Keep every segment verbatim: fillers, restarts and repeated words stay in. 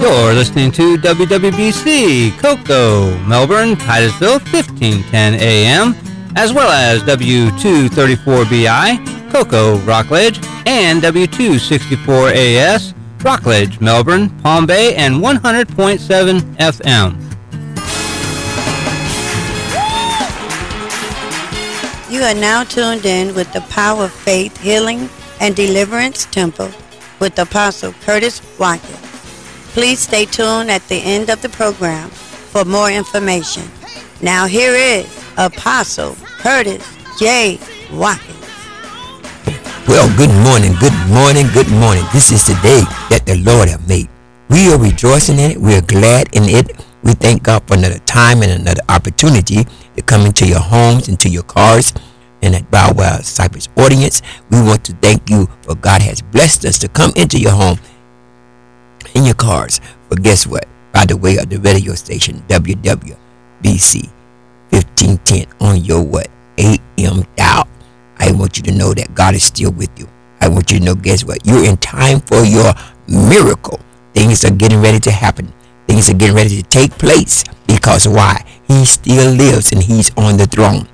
You're listening to W W B C, Cocoa, Melbourne, Titusville, fifteen ten A M, as well as W two thirty-four B I, Cocoa, Rockledge, and W two sixty-four A S, Rockledge, Melbourne, Palm Bay, and one hundred point seven F M. You are now tuned in with the Power of Faith, Healing, and Deliverance Temple with Apostle Curtis Watkins. Please stay tuned at the end of the program for more information. Now here is Apostle Curtis J. Watkins. Well, good morning, good morning, good morning. This is the day that the Lord has made. We are rejoicing in it. We are glad in it. We thank God for another time and another opportunity to come into your homes, into your cars, and at Bow Wow Cypress audience. We want to thank you for God has blessed us to come into your home, in your cars. But guess what? By the way of the radio station, W W B C fifteen ten on your what? A M dial. I want you to know that God is still with you. I want you to know, guess what? You're in time for your miracle. Things are getting ready to happen. Things are getting ready to take place. Because why? He still lives and he's on the throne.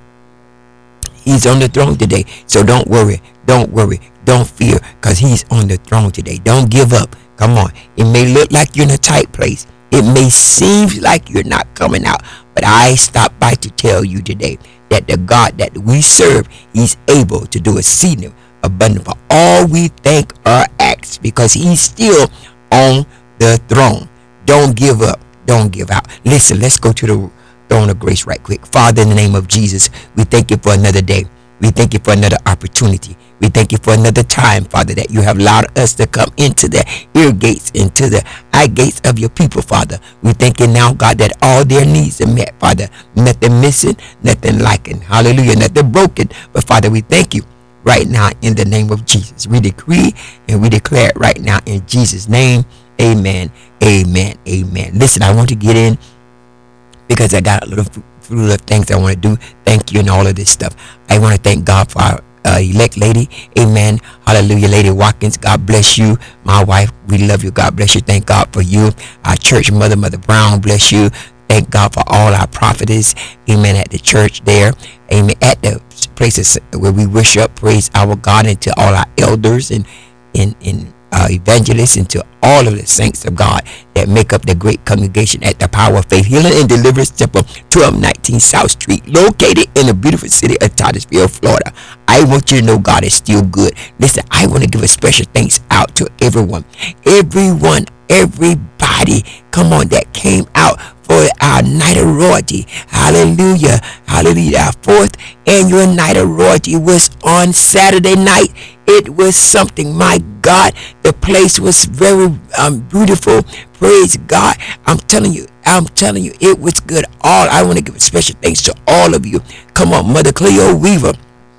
He's on the throne today. So don't worry. Don't worry. Don't fear, because he's on the throne today. Don't give up. Come on. It may look like you're in a tight place. It may seem like you're not coming out. But I stopped by to tell you today that the God that we serve, he's able to do exceeding abundant for all we think or ask, because he's still on the throne. Don't give up. Don't give out. Listen, let's go to the throne of grace right quick. Father, in the name of Jesus, we thank you for another day. We thank you for another opportunity. We thank you for another time, Father, that you have allowed us to come into the ear gates, into the eye gates of your people, Father. We thank you now, God, that all their needs are met, Father. Nothing missing, nothing lacking. Hallelujah, nothing broken. But, Father, we thank you right now in the name of Jesus. We decree and we declare it right now in Jesus' name. Amen, amen, amen. Listen, I want to get in because I got a little few of things I want to do. Thank you and all of this stuff. I want to thank God for our uh, elect lady. Amen. Hallelujah. Lady Watkins, God bless you. My wife, we love you. God bless you. Thank God for you. Our church mother, Mother Brown, bless you. Thank God for all our prophetess. Amen. At the church there. Amen. At the places where we worship, praise our God, and to all our elders and in in Uh, evangelists, and to all of the saints of God that make up the great congregation at the Power of Faith, Healing, and Deliverance Temple, twelve nineteen South Street, located in the beautiful city of Titusville, Florida. I want you to know God is still good. Listen, I want to give a special thanks out to everyone, everyone, everybody, come on, that came out for our Night of Royalty. Hallelujah. Hallelujah. Our fourth annual Night of Royalty was on Saturday night. It was something. My God, the place was very um, beautiful. Praise God. I'm telling you, I'm telling you, it was good. All I want to give a special thanks to all of you. Come on, Mother Cleo Weaver.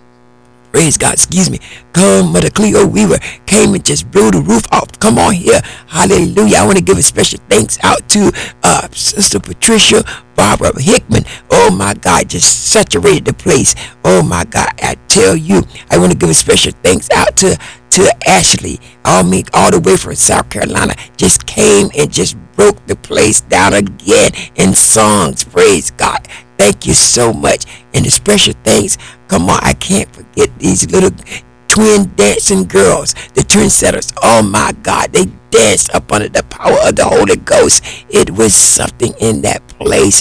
Praise God, excuse me. Come, Mother Cleo Weaver came and just blew the roof off. Come on here. Hallelujah. I want to give a special thanks out to uh, Sister Patricia Barbara Hickman. Oh, my God, just saturated the place. Oh, my God, I tell you, I want to give a special thanks out to, to Ashley. All me, all the way from South Carolina, just came and just broke the place down again in songs. Praise God. Thank you so much. And the special thanks, come on, I can't forget these little twin dancing girls, the trendsetters. Oh my God, they danced up under the power of the Holy Ghost. It was something in that place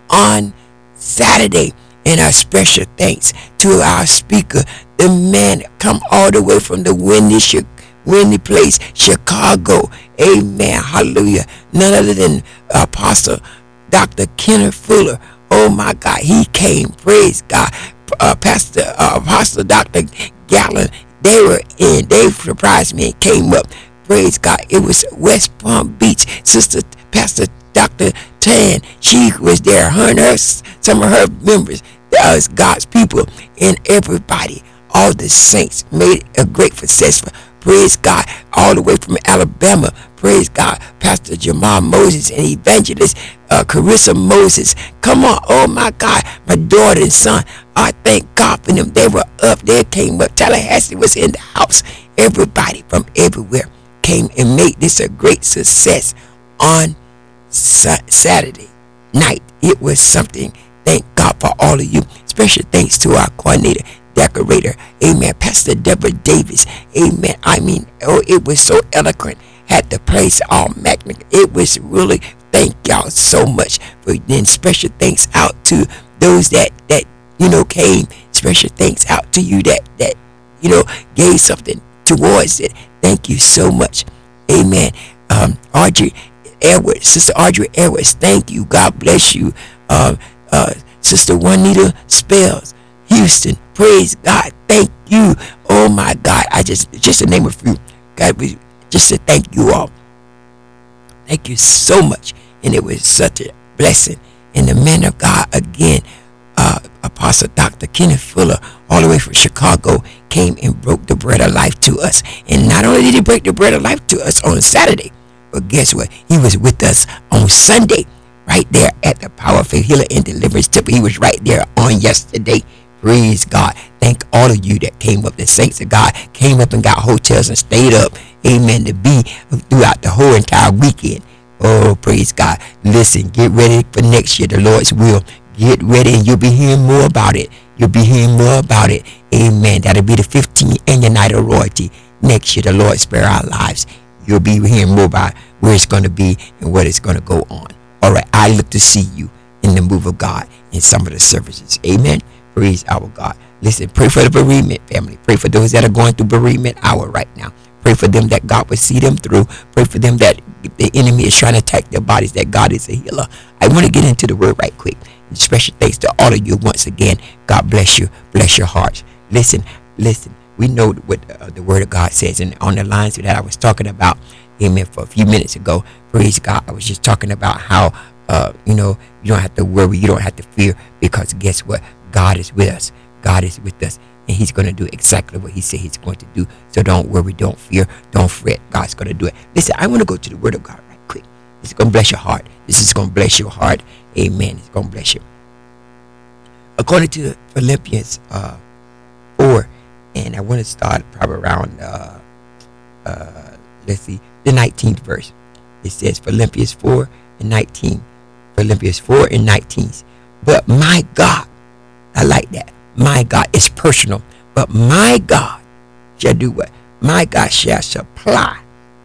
on Saturday. And our special thanks to our speaker, the man come all the way from the windy, windy place, Chicago. Amen. Hallelujah. None other than Apostle Doctor Kenneth Fuller. Oh my God, he came. Praise God. Uh, Pastor uh, Apostle Doctor Gallen, they were in. They surprised me and came up. Praise God. It was West Palm Beach. Sister Pastor Doctor Tan, she was there. Her and her, some of her members, uh, God's people, and everybody, all the saints made a great success. Praise God. All the way from Alabama. Praise God. Pastor Jamal Moses and Evangelist uh, Carissa Moses. Come on. Oh my God. My daughter and son. I thank God for them. They were up. They came up. Tallahassee was in the house. Everybody from everywhere came and made this a great success on sa- Saturday night. It was something. Thank God for all of you. Special thanks to our coordinator, decorator, amen, Pastor Deborah Davis, amen. I mean, oh, it was so eloquent. Had the place all magnificent. It was really, thank y'all so much. For then special thanks out to those that that you know came. Special thanks out to you that that you know gave something towards it. Thank you so much, amen. Um, Audrey Edwards, Sister Audrey Edwards, thank you. God bless you. Um, uh, Sister Juanita Spells, Houston, praise God, thank you. Oh my God, I just just to name a few. God, we just to thank you all. Thank you so much, and it was such a blessing. And the man of God again, uh, Apostle Doctor Kenneth Fuller, all the way from Chicago, came and broke the bread of life to us. And not only did he break the bread of life to us on Saturday, but guess what? He was with us on Sunday, right there at the Power of Faith Healing and Deliverance Temple. He was right there on yesterday. Praise God. Thank all of you that came up. The saints of God came up and got hotels and stayed up. Amen. To be throughout the whole entire weekend. Oh, praise God. Listen, get ready for next year, the Lord's will. Get ready and you'll be hearing more about it. You'll be hearing more about it. Amen. That'll be the fifteenth annual night of royalty. Next year, the Lord spare our lives. You'll be hearing more about where it's going to be and what it's going to go on. All right. I look to see you in the move of God in some of the services. Amen. Praise our God. Listen, pray for the bereavement family. Pray for those that are going through bereavement hour right now. Pray for them that God will see them through. Pray for them that the enemy is trying to attack their bodies, that God is a healer. I want to get into the word right quick. Special thanks to all of you once again. God bless you. Bless your hearts. Listen, listen. We know what uh, the word of God says. And on the lines that I was talking about, amen, for a few minutes ago, praise God, I was just talking about how, uh, you know, you don't have to worry. You don't have to fear, because guess what? God is with us. God is with us. And he's going to do exactly what he said he's going to do. So don't worry, don't fear, don't fret. God's going to do it. Listen, I want to go to the word of God right quick. It's going to bless your heart. This is going to bless your heart. Amen. It's going to bless you. According to Philippians uh, four, and I want to start probably around, uh, uh, let's see, the nineteenth verse. It says Philippians four and nineteen. Philippians four and nineteen. But my God, I like that. My God is personal. But my God shall do what? My God shall supply,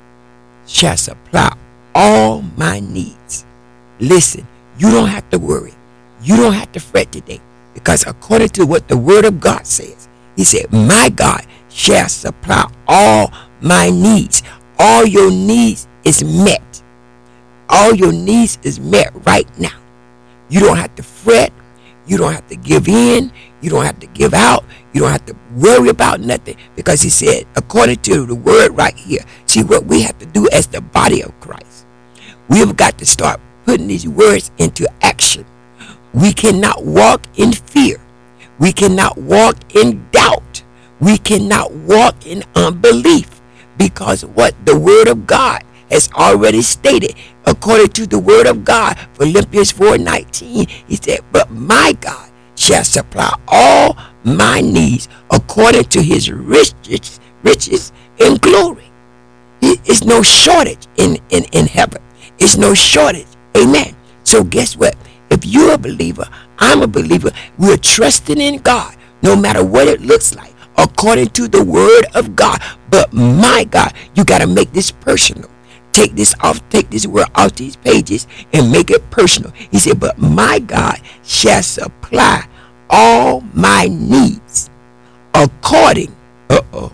shall supply all my needs. Listen, you don't have to worry. You don't have to fret today. Because according to what the word of God says, he said, my God shall supply all my needs. All your needs is met. All your needs is met right now. You don't have to fret. You don't have to give in. You don't have to give out. You don't have to worry about nothing, because he said, according to the word right here, see what we have to do as the body of Christ. We have got to start putting these words into action. We cannot walk in fear. We cannot walk in doubt. We cannot walk in unbelief, because what the word of God has already stated, according to the word of God, Philippians four nineteen, he said, but my God shall supply all my needs according to his riches, riches in glory. It's no shortage in, in, in heaven. It's no shortage. Amen. So guess what? If you're a believer, I'm a believer, we're trusting in God, no matter what it looks like, according to the word of God. But my God, you got to make this personal. Take this off, take this word off these pages and make it personal. He said, but my God shall supply all my needs according uh-oh,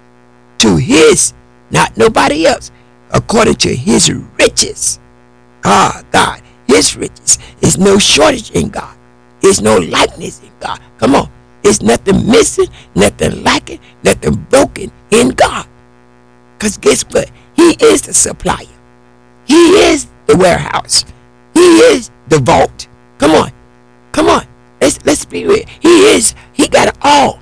to his, not nobody else, according to his riches. Ah, God, his riches. There's no shortage in God. There's no likeness in God. Come on. There's nothing missing, nothing lacking, nothing broken in God. Because guess what? He is the supplier. He is the warehouse. He is the vault. Come on. Come on. Let's, let's be real. He is. He got it all.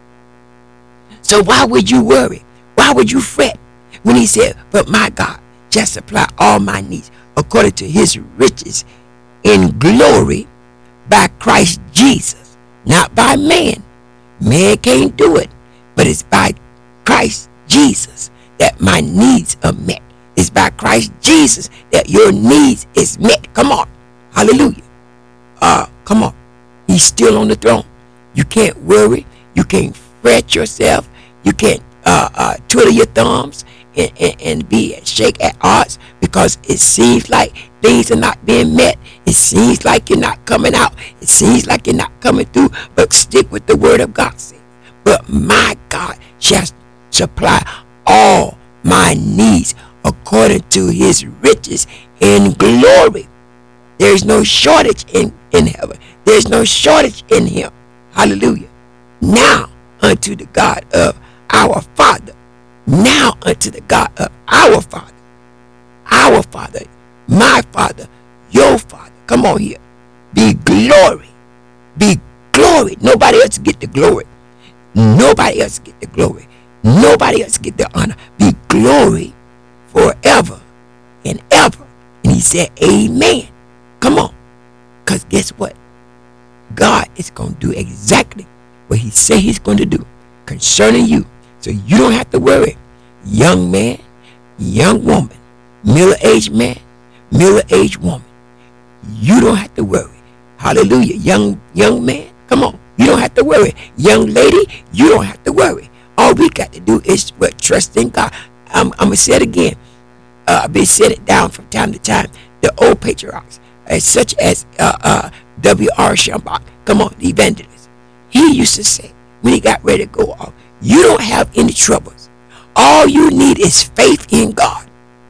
So why would you worry? Why would you fret when he said, but my God shall supply all my needs according to his riches in glory by Christ Jesus, not by man. Man can't do it, but it's by Christ Jesus that my needs are met. It's by Christ Jesus that your needs is met. Come on. Hallelujah. Uh, come on. He's still on the throne. You can't worry. You can't fret yourself. You can't uh, uh, twiddle your thumbs and, and, and be shake at odds because it seems like things are not being met. It seems like you're not coming out. It seems like you're not coming through. But stick with the word of God. But my God shall supply all my needs according to his riches in glory. There is no shortage in, in heaven. There is no shortage in him. Hallelujah. Now unto the God of our Father. Now unto the God of our Father. Our Father. My Father. Your Father. Come on here. Be glory. Be glory. Nobody else get the glory. Nobody else get the glory. Nobody else get the honor. Be glory forever and ever. And he said, amen. Come on. Because guess what? God is going to do exactly what he said he's going to do concerning you. So you don't have to worry. Young man, young woman, middle-aged man, middle-aged woman. You don't have to worry. Hallelujah. Young, young man, come on. You don't have to worry. Young lady, you don't have to worry. All we got to do is what, trust in God. I'm, I'm going to say it again. Uh, I've been saying it down from time to time. The old patriarchs, as such as uh, uh, W R Schambach, come on, the evangelist. He used to say, when he got ready to go off, you don't have any troubles. All you need is faith in God.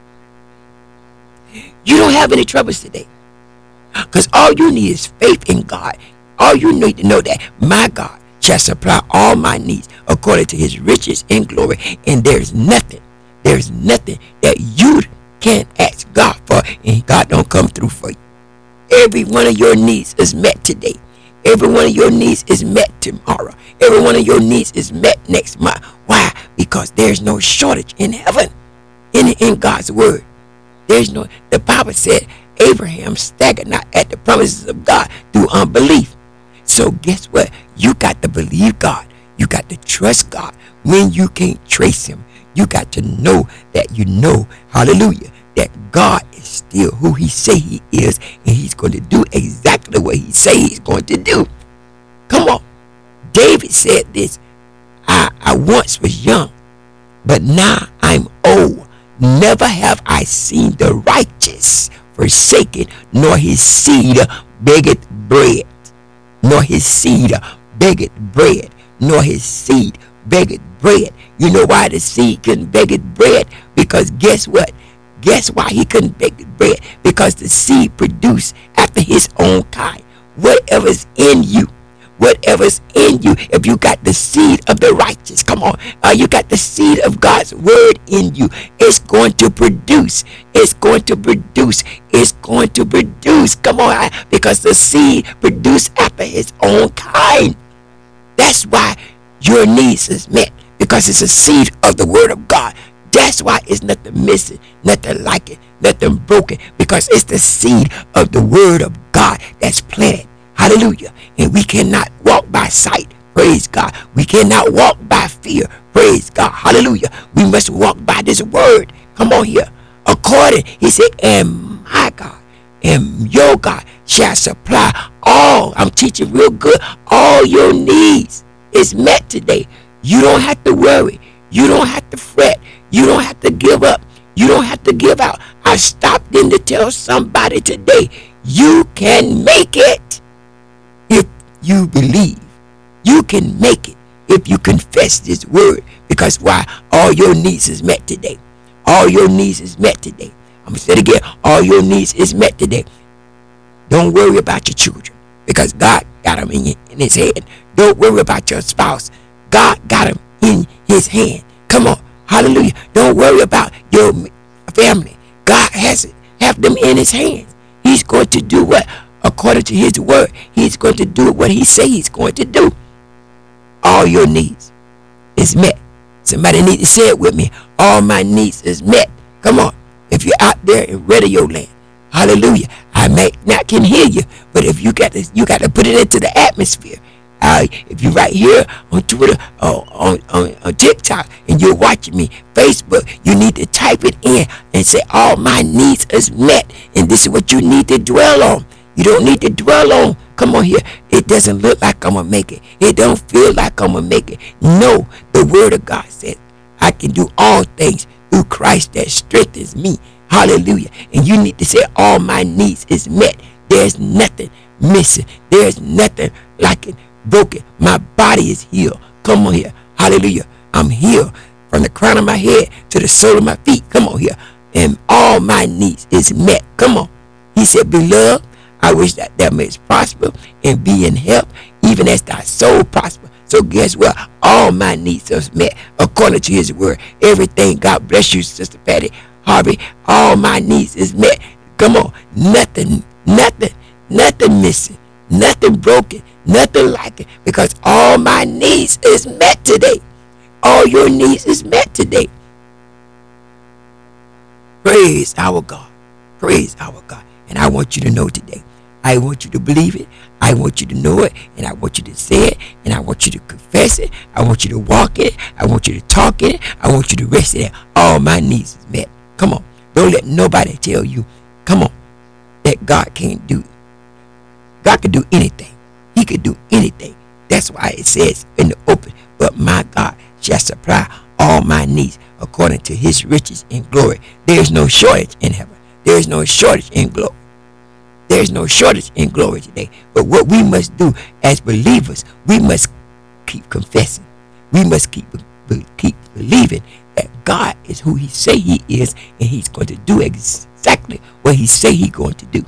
You don't have any troubles today. Because all you need is faith in God. All you need to know that my God shall supply all my needs according to his riches and glory. And there's nothing, there's nothing that you can't ask God for and God don't come through for you. Every one of your needs is met today. Every one of your needs is met tomorrow. Every one of your needs is met next month. Why? Because there's no shortage in heaven, in, in God's word. There's no, the Bible said Abraham staggered not at the promises of God through unbelief. So guess what? You got to believe God. You got to trust God when you can't trace him. You got to know that you know, hallelujah, that God is still who he say he is, and he's going to do exactly what he say he's going to do. Come on. David said this, I, I once was young, but now I'm old. Never have I seen the righteous forsaken, nor his seed beggeth bread. Nor his seed beggeth bread. Nor his seed beggeth bread. You know why the seed couldn't beg bread? Because guess what? Guess why he couldn't beg bread? Because the seed produced after his own kind. Whatever's in you, whatever's in you, if you got the seed of the righteous, come on, uh, you got the seed of God's word in you, it's going to produce, it's going to produce, it's going to produce, come on, because the seed produced after his own kind. That's why your needs is met, because it's a seed of the word of God. That's why it's nothing missing, nothing like it, nothing broken, because it's the seed of the word of God that's planted. Hallelujah. And we cannot walk by sight. Praise God. We cannot walk by fear. Praise God. Hallelujah. We must walk by this word. Come on here. According, he said, and my God and your God shall supply all. I'm teaching real good. All your needs is met today. You don't have to worry. You don't have to fret. You don't have to give up. You don't have to give out. I stopped in to tell somebody today, you can make it. If you believe, you can make it if you confess this word. Because why? All your needs is met today. All your needs is met today. I'm going to say it again. All your needs is met today. Don't worry about your children, because God got them in, in his hand. Don't worry about your spouse. God got them in his hand. Come on. Hallelujah. Don't worry about your family. God has it. Have them in his hands. He's going to do what? According to his word, he's going to do what he says he's going to do. All your needs is met. Somebody need to say it with me. All my needs is met. Come on. If you're out there in radio land, hallelujah, I may not can hear you, but if you got to, you got to put it into the atmosphere. Uh, if you're right here on Twitter or on, on, on TikTok and you're watching me, Facebook, you need to type it in and and say, all my needs is met. And this is what you need to dwell on. You don't need to dwell on, come on here, it doesn't look like I'm going to make it. It don't feel like I'm going to make it. No, the word of God says, I can do all things through Christ that strengthens me. Hallelujah. And you need to say, all my needs is met. There's nothing missing. There's nothing lacking, broken. My body is healed. Come on here. Hallelujah. I'm healed from the crown of my head to the sole of my feet. Come on here. And all my needs is met. Come on. He said, beloved, I wish that thou mayest prosper and be in health, even as thy soul prosper. So guess what? All my needs are met according to his word. Everything. God bless you, Sister Patty Harvey. All my needs is met. Come on. Nothing, nothing, nothing missing, nothing broken, nothing lacking, because all my needs is met today. All your needs is met today. Praise our God. Praise our God. And I want you to know today. I want you to believe it. I want you to know it. And I want you to say it. And I want you to confess it. I want you to walk in it. I want you to talk in it. I want you to rest in it. All my needs is met. Come on. Don't let nobody tell you, come on, that God can't do. God can do anything. He can do anything. That's why it says in the open, but my God shall supply all my needs according to his riches in glory. There is no shortage in heaven. There is no shortage in glory. There is no shortage in glory today. But what we must do as believers, we must keep confessing. We must keep keep believing that God is who he say he is, and he's going to do exactly what he say he's going to do.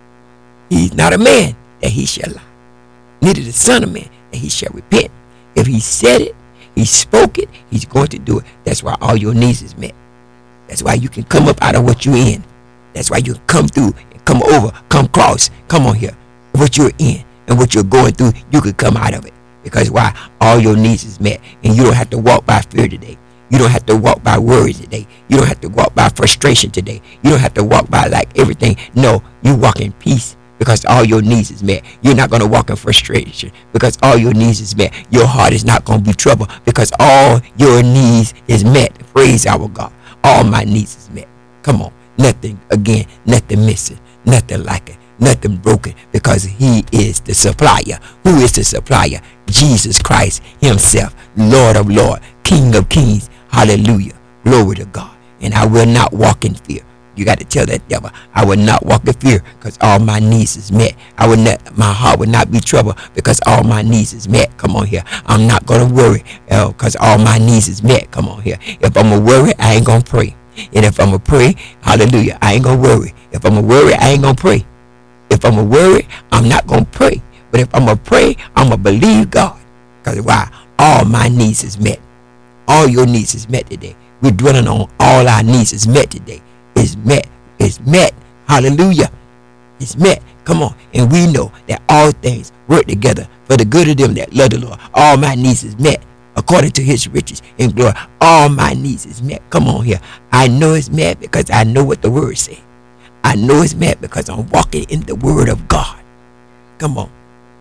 He's not a man that he shall lie, neither the son of man that he shall repent. If he said it, he spoke it, he's going to do it. That's why all your needs is met. That's why you can come up out of what you're in. That's why you come through, come over, come cross, come on here. What you're in and what you're going through, you could come out of it. Because why? All your needs is met. And you don't have to walk by fear today. You don't have to walk by worry today. You don't have to walk by frustration today. You don't have to walk by like everything. No, you walk in peace because all your needs is met. You're not going to walk in frustration because all your needs is met. Your heart is not going to be troubled because all your needs is met. Praise our God. All my needs is met. Come on. Nothing, again, nothing missing, nothing lacking, nothing broken, because he is the supplier. Who is the supplier? Jesus Christ himself, Lord of Lords, King of Kings. Hallelujah. Glory to God. And I will not walk in fear. You got to tell that devil, I will not walk in fear because all my needs is met. I will not, my heart will not be troubled because all my needs is met. Come on here. I'm not going to worry because uh, all my needs is met. Come on here. If I'm going to worry, I ain't going to pray. And if I'm going to pray, hallelujah, I ain't going to worry. If I'm going to worry, I ain't going to pray. If I'm going to worry, I'm not going to pray. But if I'm going to pray, I'm going to believe God. Because why? All my needs is met. All your needs is met today. We're dwelling on all our needs is met today. It's met. It's met. Hallelujah. It's met. Come on. And we know that all things work together for the good of them that love the Lord. All my needs is met. According to his riches in glory, all my needs is met. Come on here. I know it's met because I know what the word says. I know it's met because I'm walking in the word of God. Come on.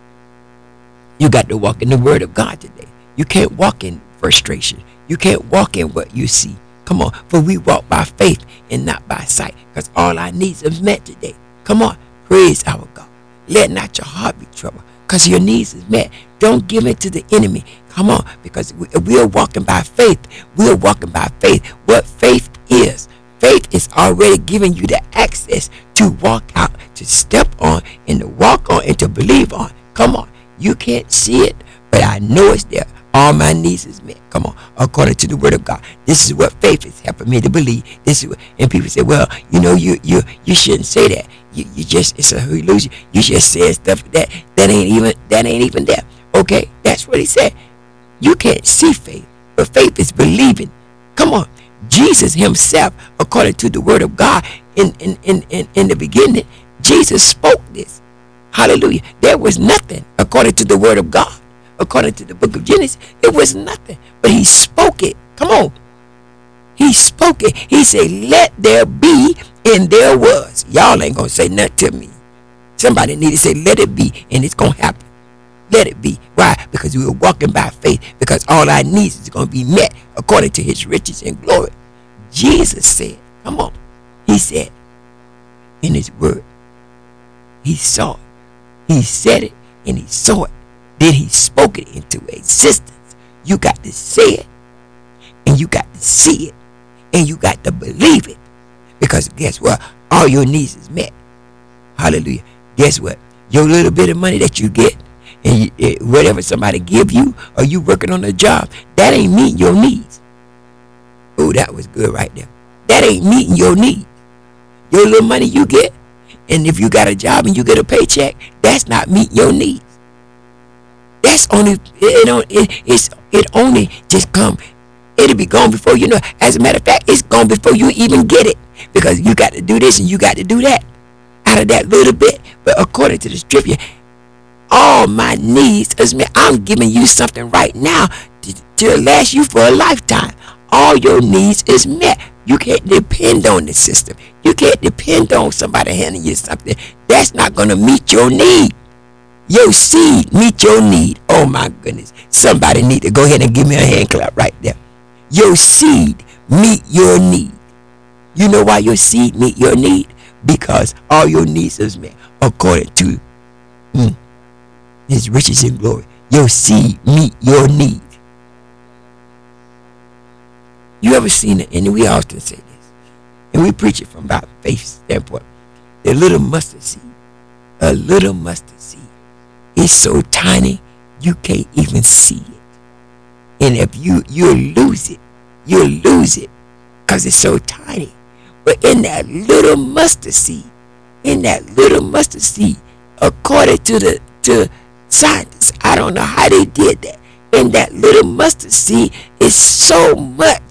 You got to walk in the word of God today. You can't walk in frustration. You can't walk in what you see. Come on. For we walk by faith and not by sight, because all our needs are met today. Come on. Praise our God. Let not your heart be troubled, because your needs is met. Don't give it to the enemy. Come on, because we, we are walking by faith. We are walking by faith. What faith is, faith is already giving you the access to walk out, to step on, and to walk on, and to believe on. Come on, you can't see it, but I know it's there. All my needs is met. Come on, according to the word of God. This is what faith is helping me to believe. This is what, and people say, well, you know, you you you shouldn't say that. You, you just, it's a illusion. You just said stuff that that ain't even that ain't even there. Okay, that's what he said. You can't see faith, but faith is believing. Come on. Jesus himself, according to the word of God, in, in, in, in, in the beginning, Jesus spoke this. Hallelujah. There was nothing according to the word of God. According to the book of Genesis, it was nothing. But he spoke it. Come on. He spoke it. He said, let there be, and there was. Y'all ain't going to say nothing to me. Somebody need to say, let it be, and it's going to happen. Let it be. Why? Because we are walking by faith. Because all our needs is going to be met according to his riches and glory. Jesus said, come on. He said in his word, he saw it. He said it and he saw it. Then he spoke it into existence. You got to say it and you got to see it and you got to believe it. Because guess what? All your needs is met. Hallelujah. Guess what? Your little bit of money that you get and you, it, whatever somebody give you or you working on a job, that ain't meeting your needs. Oh, that was good right there. That ain't meeting your needs. Your little money you get, and if you got a job and you get a paycheck, that's not meeting your needs. That's only it, it, it it's it only just come. It'll be gone before you know. As a matter of fact, it's gone before you even get it, because you got to do this and you got to do that out of that little bit. But according to the scripture, all my needs is met. I'm giving you something right now to, to last you for a lifetime. All your needs is met. You can't depend on the system. You can't depend on somebody handing you something that's not going to meet your need. Your seed meet your need. Oh my goodness. Somebody need to go ahead and give me a hand clap right there. Your seed meet your need. You know why your seed meet your need? Because all your needs is met according to mm, his riches and glory. Your seed meet your need. You ever seen it? And we often say this, and we preach it from about faith standpoint. The little mustard seed, a little mustard seed, is so tiny you can't even see it. And if you you'll lose it, you'll lose it because it's so tiny. But in that little mustard seed, in that little mustard seed, according to the to scientists, I don't know how they did that. In that little mustard seed is so much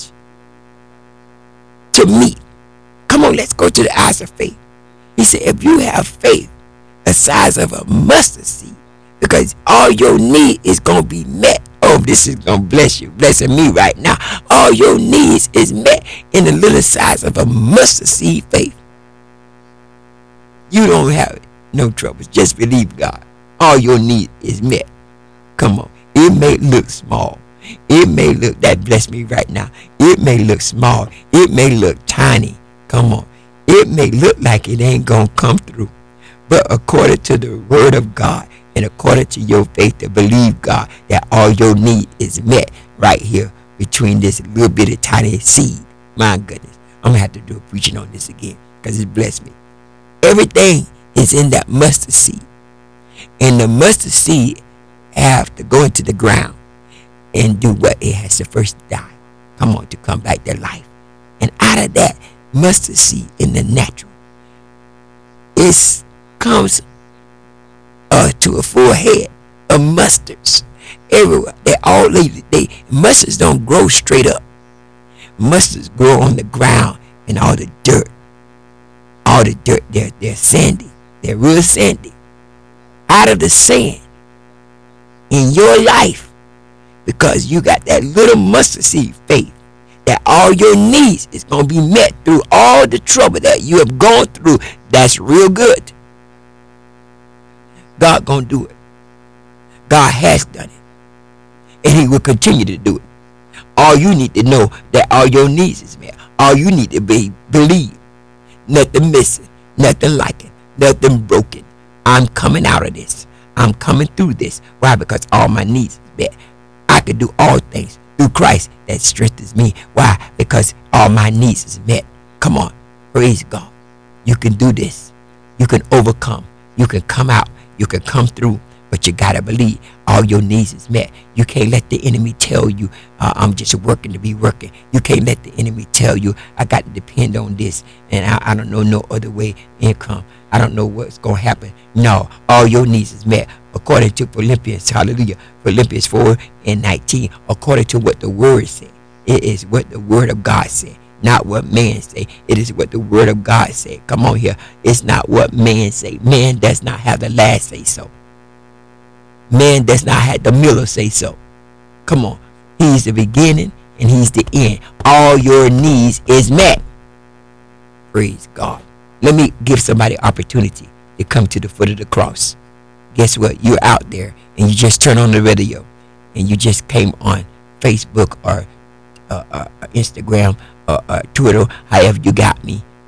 to meet. Come on, let's go to the eyes of faith. He said, if you have faith the size of a mustard seed, because all your need is going to be met. Oh, this is going to bless you, blessing me right now. All your needs is met in the little size of a mustard seed faith. You don't have no troubles. Just believe God. All your need is met. Come on. It may look small. It may look, that bless me right now. It may look small. It may look tiny. Come on. It may look like it ain't going to come through. But according to the word of God and according to your faith to believe God, that all your need is met right here between this little bit of tiny seed. My goodness. I'm going to have to do a preaching on this again because it blessed me. Everything is in that mustard seed. And the mustard seed have to go into the ground and do what? It has to first die. Come on, to come back to life. And out of that mustard seed in the natural, it comes uh, to a full head of mustards everywhere. They all they, they mustards don't grow straight up. Mustards grow on the ground and all the dirt. All the dirt, they're, they're sandy. They're real sandy. Out of the sand in your life, because you got that little mustard seed faith that all your needs is going to be met through all the trouble that you have gone through. That's real good. God going to do it. God has done it. And he will continue to do it. All you need to know that all your needs is met. All you need to be believe. Nothing missing. Nothing lacking. Nothing broken. I'm coming out of this. I'm coming through this. Why? Because all my needs is met. I can do all things through Christ that strengthens me. Why? Because all my needs is met. Come on. Praise God. You can do this. You can overcome. You can come out. You can come through. But you got to believe all your needs is met. You can't let the enemy tell you, uh, I'm just working to be working. You can't let the enemy tell you, I got to depend on this. And I, I don't know no other way income. I don't know what's going to happen. No, all your needs is met. According to Philippians, hallelujah, Philippians four and nineteen, according to what the word said. It is what the word of God said, not what man say. It is what the word of God said. Come on here. It's not what man say. Man does not have the last say so. Man does not have the Miller say so. Come on. He's the beginning and he's the end. All your needs is met. Praise God. Let me give somebody opportunity to come to the foot of the cross. Guess what? You're out there and you just turn on the radio and you just came on Facebook or uh, uh, Instagram or uh, Twitter, however you got me.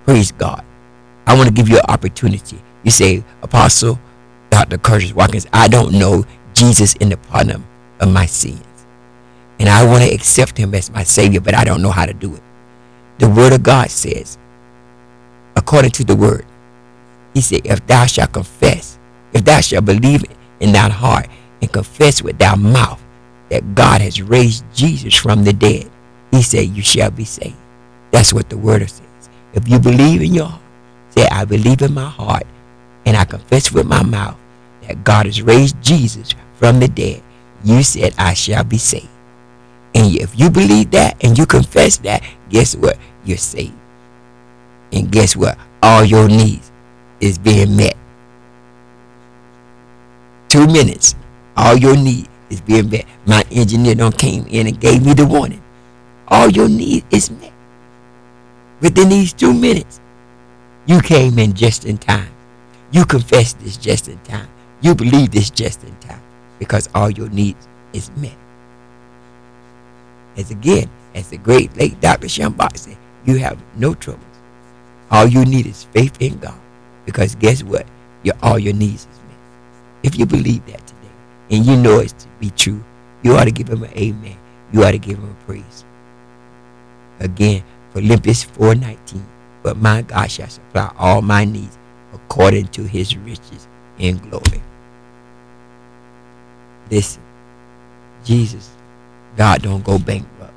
Praise God. I want to give you an opportunity. You say, Apostle Doctor Curtis Watkins, I don't know Jesus in the pardon of my sins. And I want to accept him as my Savior, but I don't know how to do it. The Word of God says, according to the Word, he said, if thou shalt confess, if thou shalt believe in thine heart and confess with thy mouth that God has raised Jesus from the dead, he said, you shall be saved. That's what the Word says. If you believe in your heart, say, I believe in my heart and I confess with my mouth that God has raised Jesus from the dead, you said, I shall be saved. And if you believe that and you confess that, guess what? You're saved. And guess what? All your needs is being met. Two minutes, all your need is being met. My engineer done came in and gave me the warning. All your need is met. Within these two minutes, you came in just in time. You confessed this just in time. You believe this just in time, because all your needs is met. As again, as the great late Doctor Shambach said, you have no troubles. All you need is faith in God, because guess what? Your all your needs is met. If you believe that today and you know it to be true, you ought to give him an amen. You ought to give him a praise. Again, Philippians four nineteen, but my God shall supply all my needs according to his riches in glory. Listen, Jesus, God don't go bankrupt.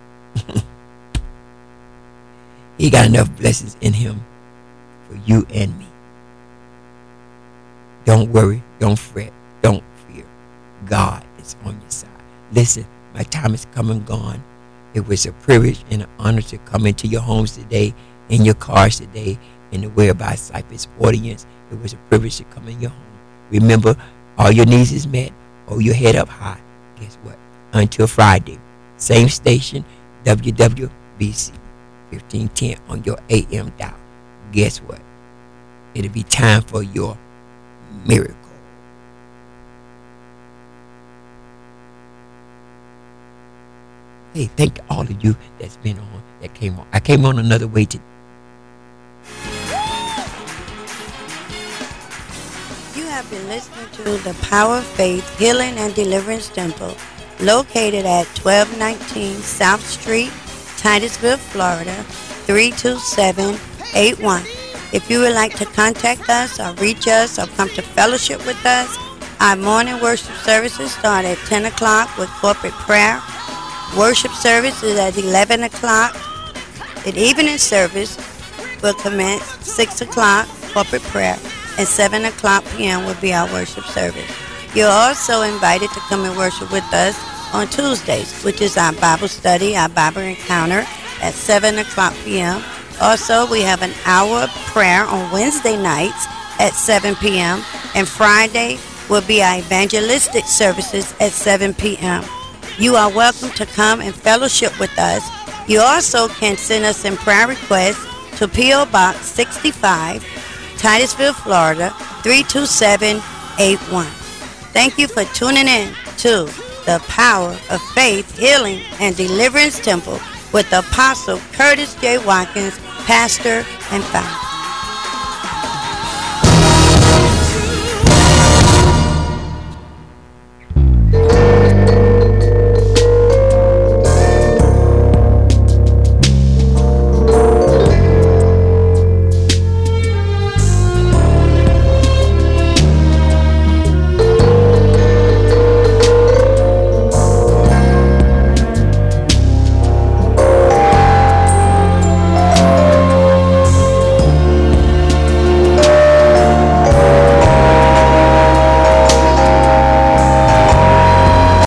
He got enough blessings in him for you and me. Don't worry, don't fret, don't fear. God is on your side. Listen, my time is come and gone. It was a privilege and an honor to come into your homes today, in your cars today, in the Whereby Cypress audience. It was a privilege to come in your home. Remember, all your needs is met. Hold your head up high. Guess what? Until Friday, same station, W W B C fifteen ten on your A M dial. Guess what? It'll be time for your miracle. Hey, thank all of you that's been on, that came on. I came on another way today. You have been listening to the Power of Faith Healing and Deliverance Temple, located at twelve nineteen South Street, Titusville, Florida, three two seven eight one. If you would like to contact us or reach us or come to fellowship with us, our morning worship services start at ten o'clock with corporate prayer. Worship service is at eleven o'clock. The evening service will commence six o'clock, corporate prayer, and seven o'clock p m will be our worship service. You're also invited to come and worship with us on Tuesdays, which is our Bible study, our Bible encounter at seven o'clock p m Also, we have an hour of prayer on Wednesday nights at seven p m and Friday will be our evangelistic services at seven p m You are welcome to come and fellowship with us. You also can send us in prayer requests to P O Box sixty-five, Titusville, Florida, three two seven eight one. Thank you for tuning in to the Power of Faith, Healing, and Deliverance Temple with Apostle Curtis J. Watkins, pastor and founder.